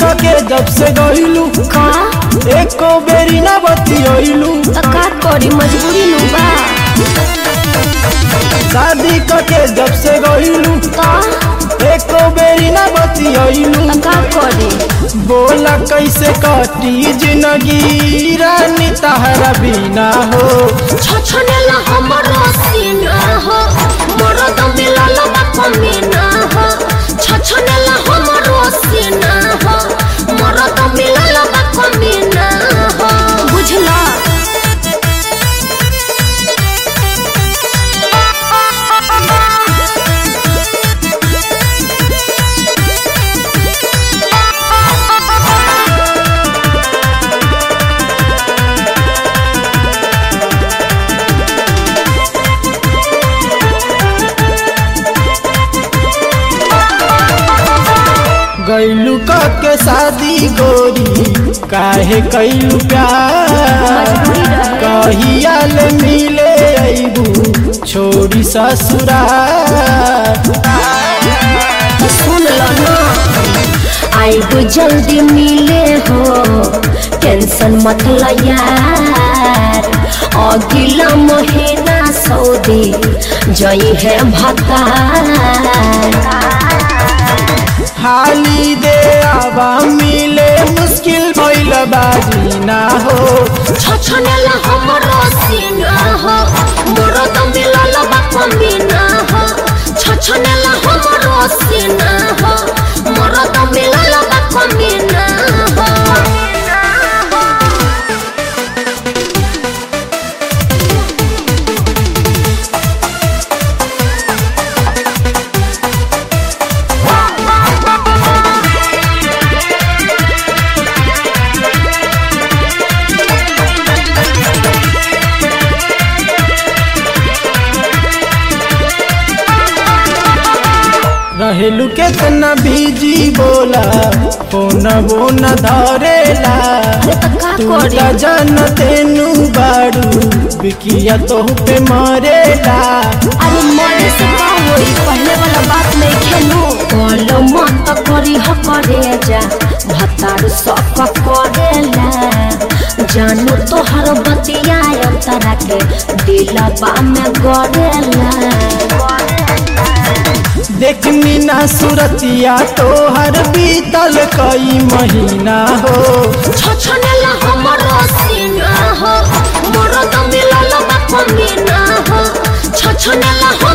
के जब से गइलू का एको बेरी ना बतियलू त का करी मजबूरी नु बा शादी के जब से गइलू त एको बेरी ना बतियलू का करी बोला कैसे कटी जिंदगी रानी तहरा बिना हो छछनेला हमरो सीना हो मरद मिलल बा कमीना हो छछनेला हमरो सीना हो मरद मिलल बा कमीना हो बुझला गैलू के शादी गोरी काहे कैलू प्यार कहियाल मिले अबू छोड़ी ससुराल सुन लो ना आइबू जल्दी मिले हो टेंशन मत ल यार अगला महीना सऊदी जई है भतार हाली दे आवा मिले मुश्किल भइल बाजी ना हो छछनेला हमरो सीना हो मरद मिलल बा कमीना हो छछनेला हमरो सीना हो मरद मिलल बा कमीना हो रहेलू केतना बीजी बोला फोन बोन धरेला तू त जन तेनू बाड़ू बिकिया तो पे मरेला अरे मरे से का होई पहले वाला बात नहीं खेलू बोलो मत करी ह करे जा भतार सब करेला जानू तोहर बतिया अंतरा के दिलबा में गरेला देखनी ना सुरतिया तोहर बीतल कई महीना हो छछनेला हमरो सीना हो मरद मिलल बा कमीना हो छछनेला